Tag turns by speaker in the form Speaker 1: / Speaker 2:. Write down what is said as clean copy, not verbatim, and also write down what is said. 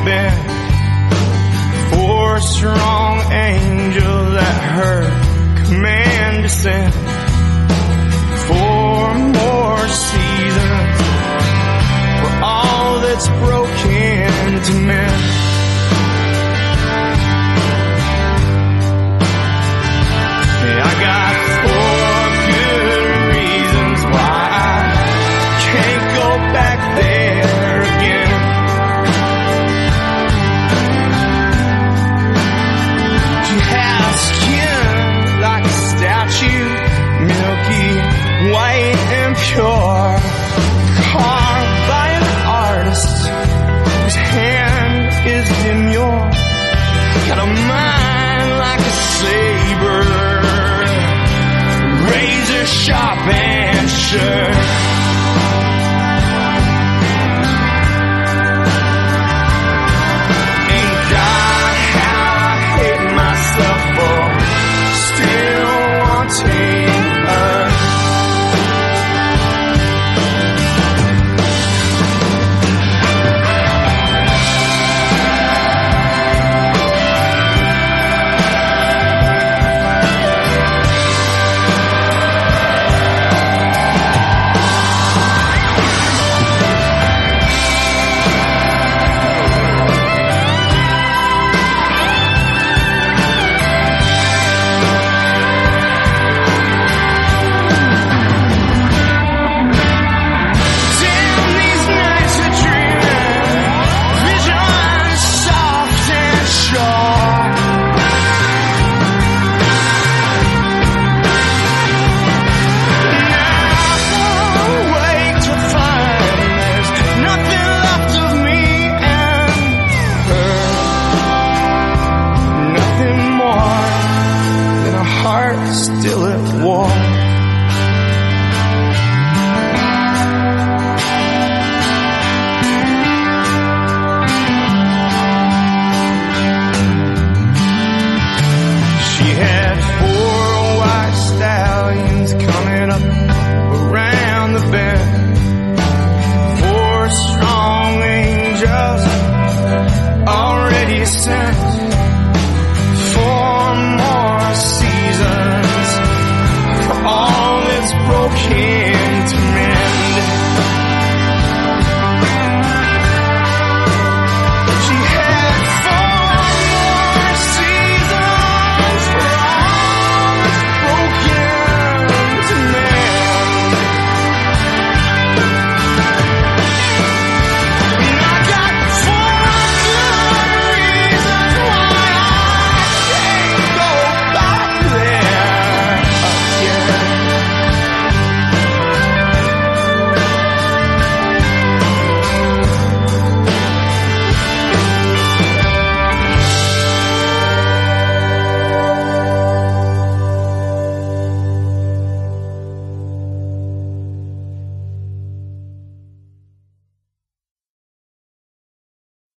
Speaker 1: been for a strong angel that heard command to send 4 more seasons for all that's broken to mend. I got 4 good reasons why I can't go back there again. You have skin like a statue, milky, white and pure, carved by an artist whose hand is demure. Got a mind like a saber, razor sharp